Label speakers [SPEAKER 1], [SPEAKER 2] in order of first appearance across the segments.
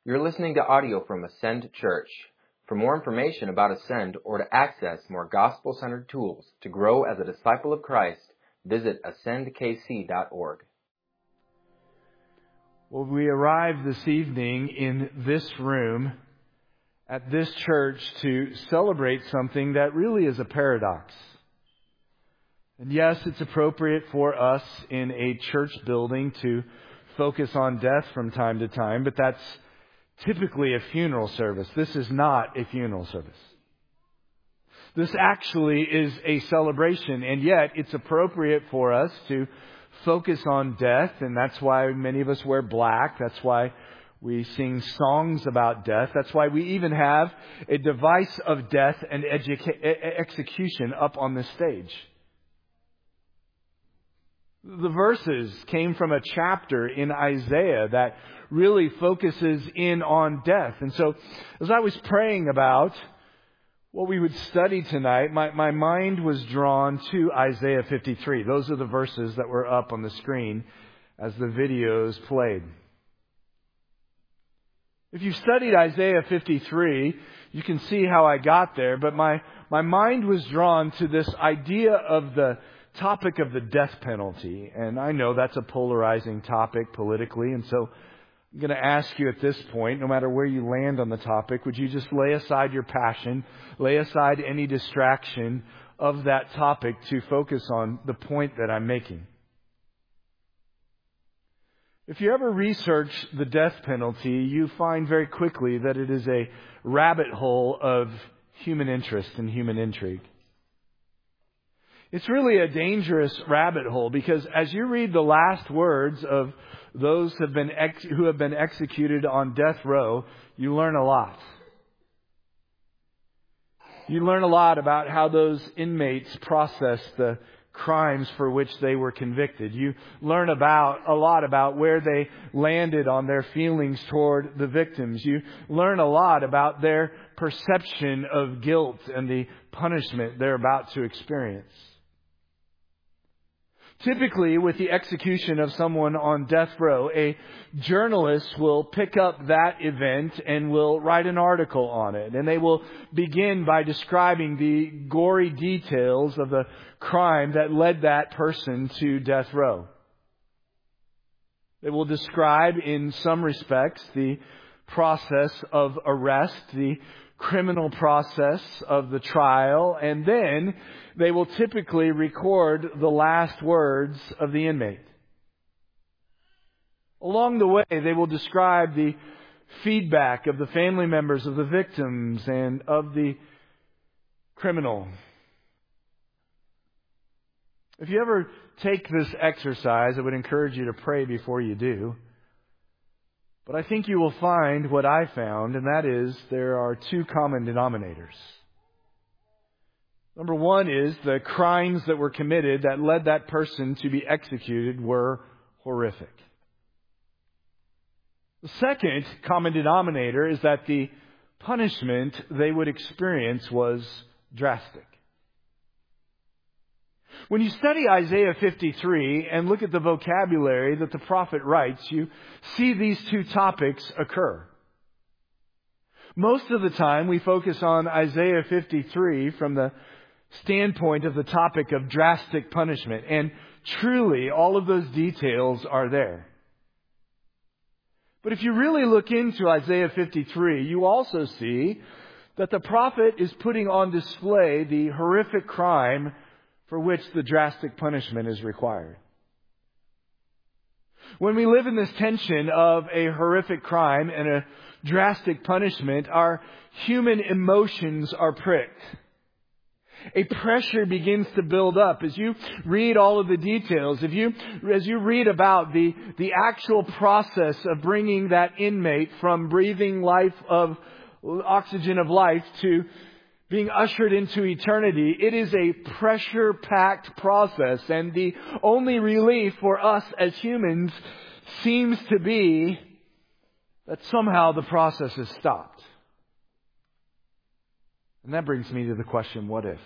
[SPEAKER 1] You're listening to audio from Ascend Church. For more information about Ascend or to access more gospel-centered tools to grow as a disciple of Christ, visit ascendkc.org.
[SPEAKER 2] Well, we arrived this evening in this room at this church to celebrate something that really is a paradox. And yes, it's appropriate for us in a church building to focus on death from time to time, but that's typically a funeral service. This is not a funeral service. This actually is a celebration, and yet it's appropriate for us to focus on death, and that's why many of us wear black. That's why we sing songs about death. That's why we even have a device of death and execution up on the stage. The verses came from a chapter in Isaiah that really focuses in on death. And so as I was praying about what we would study tonight, my mind was drawn to Isaiah 53. Those are the verses that were up on the screen as the videos played. If you've studied Isaiah 53, you can see how I got there, but my mind was drawn to this idea of the topic of the death penalty. And I know that's a polarizing topic politically, and so I'm going to ask you at this point, no matter where you land on the topic, would you just lay aside your passion, lay aside any distraction of that topic to focus on the point that I'm making? If you ever research the death penalty, you find very quickly that it is a rabbit hole of human interest and human intrigue. It's really a dangerous rabbit hole because as you read the last words of those who have been executed on death row, you learn a lot. You learn a lot about how those inmates process the crimes for which they were convicted. You learn a lot about where they landed on their feelings toward the victims. You learn a lot about their perception of guilt and the punishment they're about to experience. Typically, with the execution of someone on death row, a journalist will pick up that event and will write an article on it. And they will begin by describing the gory details of the crime that led that person to death row. They will describe, in some respects, the process of arrest, the criminal process of the trial, and then they will typically record the last words of the inmate. Along the way, they will describe the feedback of the family members of the victims and of the criminal. If you ever take this exercise, I would encourage you to pray before you do. But I think you will find what I found, and that is there are two common denominators. Number one is the crimes that were committed that led that person to be executed were horrific. The second common denominator is that the punishment they would experience was drastic. When you study Isaiah 53 and look at the vocabulary that the prophet writes, you see these two topics occur. Most of the time we focus on Isaiah 53 from the standpoint of the topic of drastic punishment. And truly, all of those details are there. But if you really look into Isaiah 53, you also see that the prophet is putting on display the horrific crime for which the drastic punishment is required. When we live in this tension of a horrific crime and a drastic punishment, our human emotions are pricked. A pressure begins to build up as you read all of the details. As you read about the actual process of bringing that inmate from breathing life of oxygen of life to being ushered into eternity, it is a pressure-packed process. And the only relief for us as humans seems to be that somehow the process is stopped. And that brings me to the question, what if?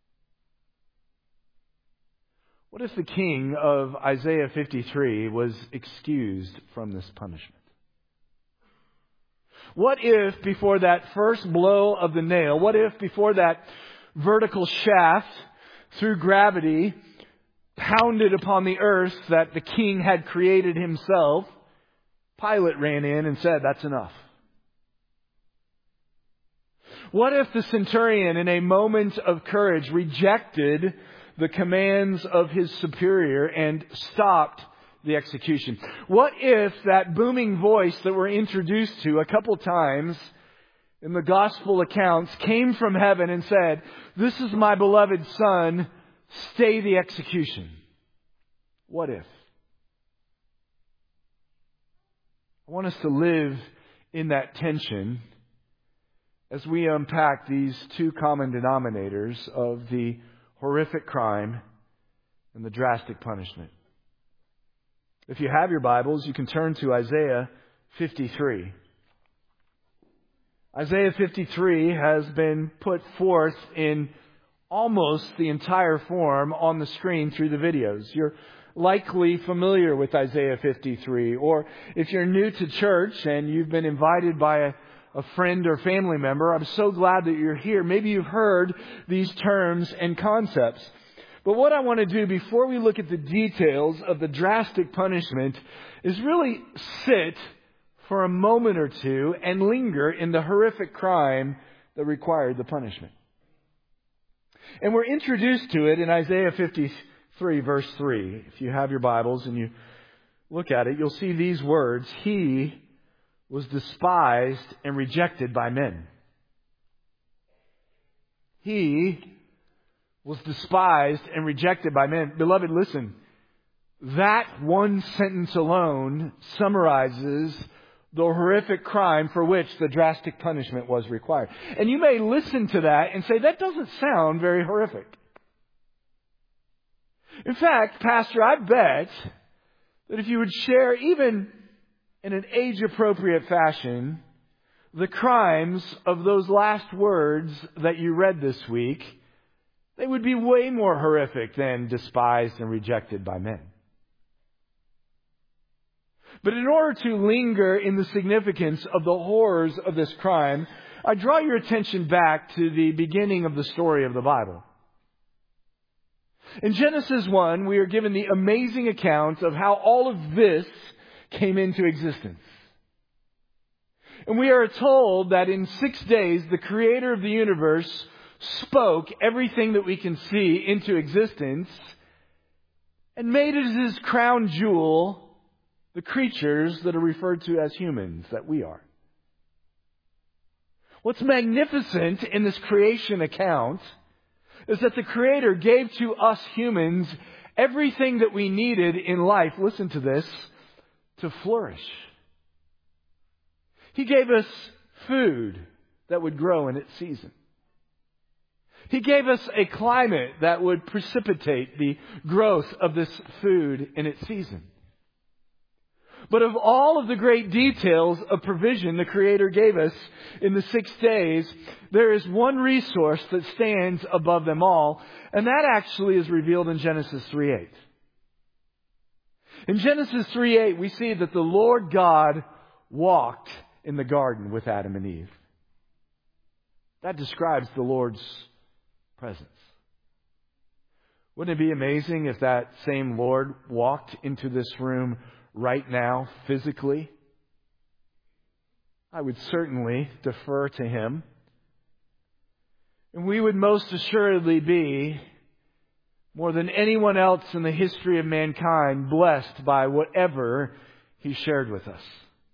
[SPEAKER 2] What if the king of Isaiah 53 was excused from this punishment? What if before that first blow of the nail, what if before that vertical shaft through gravity pounded upon the earth that the king had created himself, Pilate ran in and said, "That's enough"? What if the centurion, in a moment of courage, rejected the commands of his superior and stopped the execution? What if that booming voice that we're introduced to a couple times in the gospel accounts came from heaven and said, "This is my beloved Son, stay the execution"? What if? I want us to live in that tension as we unpack these two common denominators of the horrific crime and the drastic punishment. If you have your Bibles, you can turn to Isaiah 53. Isaiah 53 has been put forth in almost the entire form on the screen through the videos. You're likely familiar with Isaiah 53, or if you're new to church and you've been invited by a friend or family member, I'm so glad that you're here. Maybe you've heard these terms and concepts. But what I want to do before we look at the details of the drastic punishment is really sit for a moment or two and linger in the horrific crime that required the punishment. And we're introduced to it in Isaiah 53, verse 3. If you have your Bibles and you look at it, you'll see these words: "He was despised and rejected by men." He was despised and rejected by men. Beloved, listen. That one sentence alone summarizes the horrific crime for which the drastic punishment was required. And you may listen to that and say, "That doesn't sound very horrific." In fact, Pastor, I bet that if you would share, even in an age-appropriate fashion, the crimes of those last words that you read this week, they would be way more horrific than despised and rejected by men. But in order to linger in the significance of the horrors of this crime, I draw your attention back to the beginning of the story of the Bible. In Genesis 1, we are given the amazing account of how all of this came into existence. And we are told that in 6 days, the Creator of the universe spoke everything that we can see into existence and made it his crown jewel, the creatures that are referred to as humans, that we are. What's magnificent in this creation account is that the Creator gave to us humans everything that we needed in life, listen to this, to flourish. He gave us food that would grow in its season. He gave us a climate that would precipitate the growth of this food in its season. But of all of the great details of provision the Creator gave us in the 6 days, there is one resource that stands above them all, and that actually is revealed in Genesis 3:8. In Genesis 3:8, we see that the Lord God walked in the garden with Adam and Eve. That describes the Lord's presence. Wouldn't it be amazing if that same Lord walked into this room right now, physically? I would certainly defer to Him. And we would most assuredly be, more than anyone else in the history of mankind, blessed by whatever He shared with us.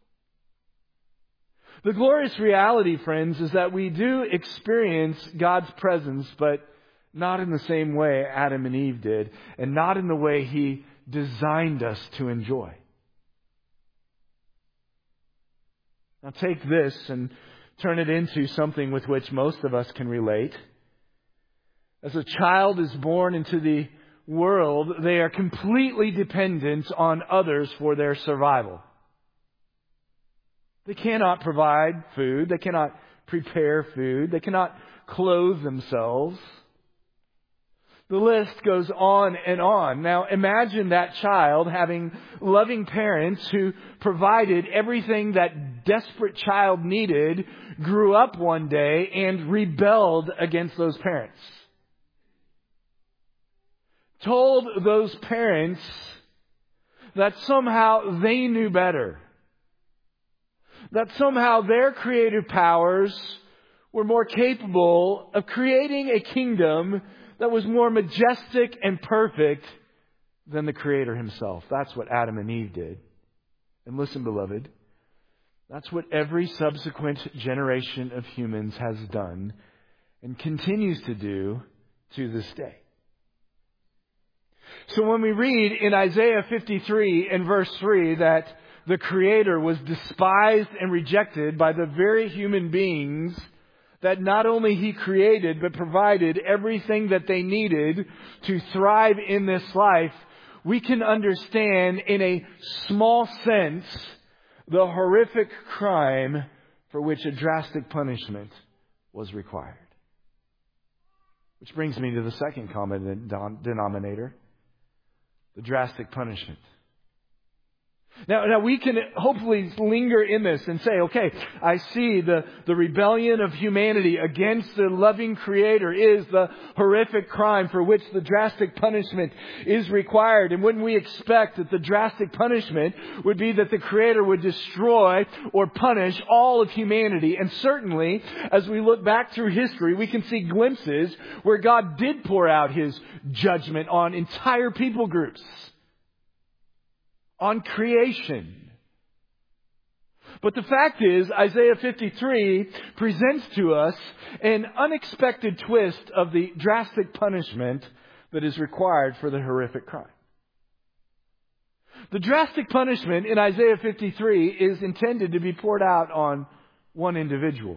[SPEAKER 2] The glorious reality, friends, is that we do experience God's presence, but not in the same way Adam and Eve did, and not in the way He designed us to enjoy. Now take this and turn it into something with which most of us can relate. As a child is born into the world, they are completely dependent on others for their survival. They cannot provide food. They cannot prepare food. They cannot clothe themselves. The list goes on and on. Now imagine that child having loving parents who provided everything that desperate child needed, grew up one day and rebelled against those parents. Told those parents that somehow they knew better. That somehow their creative powers were more capable of creating a kingdom that was more majestic and perfect than the Creator Himself. That's what Adam and Eve did. And listen, beloved, that's what every subsequent generation of humans has done and continues to do to this day. So when we read in Isaiah 53 and verse 3 that the Creator was despised and rejected by the very human beings that not only He created, but provided everything that they needed to thrive in this life, we can understand in a small sense the horrific crime for which a drastic punishment was required. Which brings me to the second common denominator, the drastic punishment. Now we can hopefully linger in this and say, okay, I see the rebellion of humanity against the loving Creator is the horrific crime for which the drastic punishment is required. And wouldn't we expect that the drastic punishment would be that the Creator would destroy or punish all of humanity? And certainly, as we look back through history, we can see glimpses where God did pour out His judgment on entire people groups, on creation. But the fact is, Isaiah 53 presents to us an unexpected twist of the drastic punishment that is required for the horrific crime. The drastic punishment in Isaiah 53 is intended to be poured out on one individual.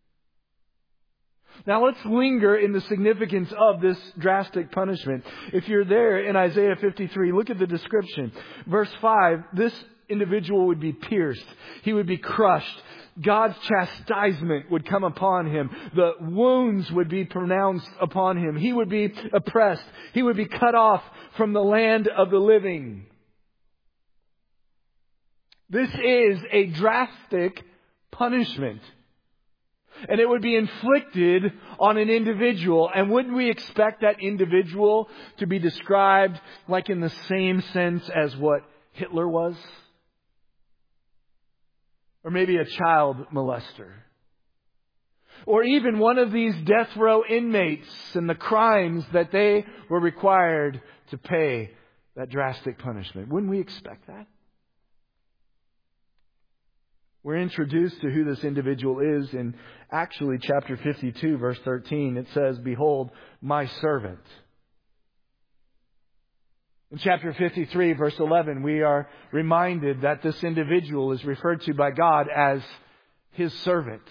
[SPEAKER 2] Now let's linger in the significance of this drastic punishment. If you're there in Isaiah 53, look at the description. Verse 5, this individual would be pierced. He would be crushed. God's chastisement would come upon him. The wounds would be pronounced upon him. He would be oppressed. He would be cut off from the land of the living. This is a drastic punishment. And it would be inflicted on an individual. And wouldn't we expect that individual to be described like in the same sense as what Hitler was? Or maybe a child molester. Or even one of these death row inmates and the crimes that they were required to pay that drastic punishment. Wouldn't we expect that? We're introduced to who this individual is in actually chapter 52, verse 13. It says, "Behold, my servant." In chapter 53, verse 11, we are reminded that this individual is referred to by God as His servant.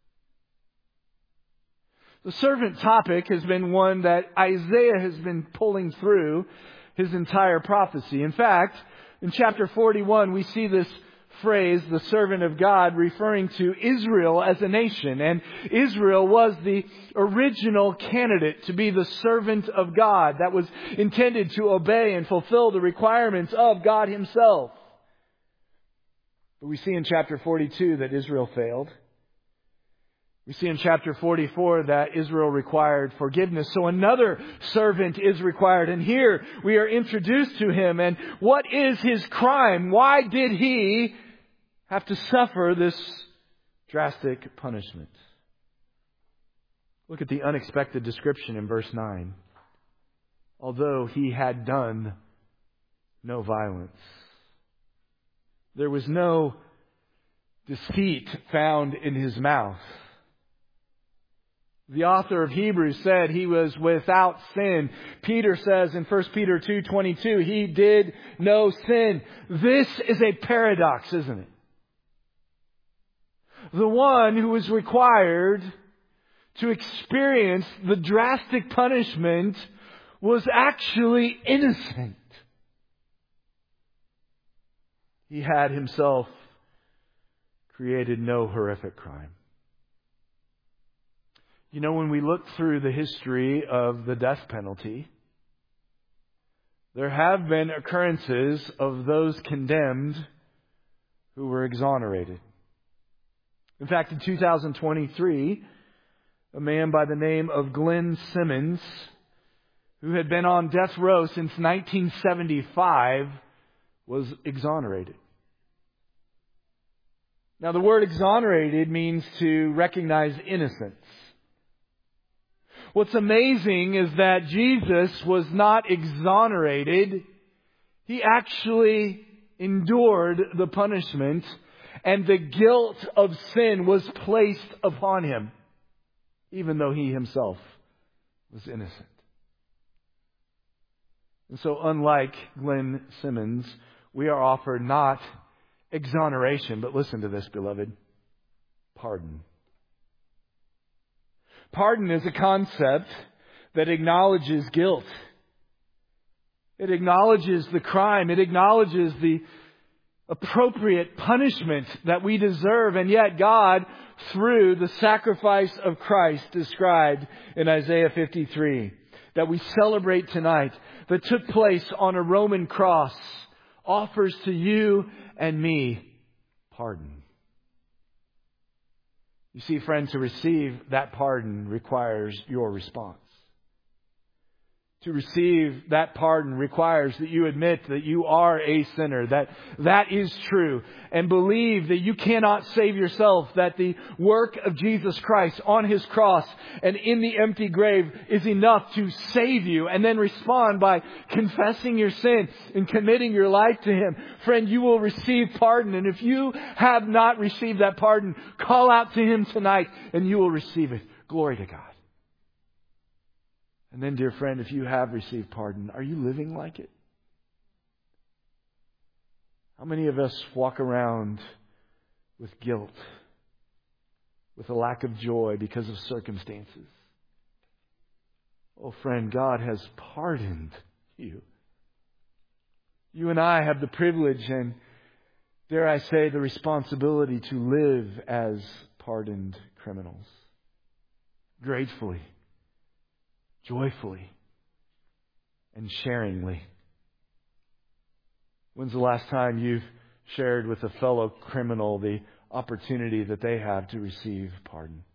[SPEAKER 2] The servant topic has been one that Isaiah has been pulling through his entire prophecy. In fact, in chapter 41, we see this phrase, the servant of God, referring to Israel as a nation. And Israel was the original candidate to be the servant of God that was intended to obey and fulfill the requirements of God Himself. But we see in chapter 42 that Israel failed. We see in chapter 44 that Israel required forgiveness. So another servant is required. And here we are introduced to him. And what is his crime? Why did he have to suffer this drastic punishment? Look at the unexpected description in verse 9. Although he had done no violence. There was no deceit found in his mouth. The author of Hebrews said he was without sin. Peter says in 1 Peter 2:22, he did no sin. This is a paradox, isn't it? The one who was required to experience the drastic punishment was actually innocent. He had himself created no horrific crime. You know, when we look through the history of the death penalty, there have been occurrences of those condemned who were exonerated. In fact, in 2023, a man by the name of Glenn Simmons, who had been on death row since 1975, was exonerated. Now, the word exonerated means to recognize innocence. What's amazing is that Jesus was not exonerated. He actually endured the punishment, and the guilt of sin was placed upon Him, even though He Himself was innocent. And so, unlike Glenn Simmons, we are offered not exoneration, but listen to this, beloved, pardon. Pardon is a concept that acknowledges guilt. It acknowledges the crime. It acknowledges the appropriate punishment that we deserve. And yet God, through the sacrifice of Christ described in Isaiah 53, that we celebrate tonight, that took place on a Roman cross, offers to you and me pardon. You see, friend, to receive that pardon requires your response. To receive that pardon requires that you admit that you are a sinner, that is true, and believe that you cannot save yourself, that the work of Jesus Christ on His cross and in the empty grave is enough to save you, and then respond by confessing your sin and committing your life to Him. Friend, you will receive pardon, and if you have not received that pardon, call out to Him tonight and you will receive it. Glory to God. And then, dear friend, if you have received pardon, are you living like it? How many of us walk around with guilt, with a lack of joy because of circumstances? Oh, friend, God has pardoned you. You and I have the privilege and, dare I say, the responsibility to live as pardoned criminals. Gratefully, joyfully, and sharingly. When's the last time you've shared with a fellow criminal the opportunity that they have to receive pardon?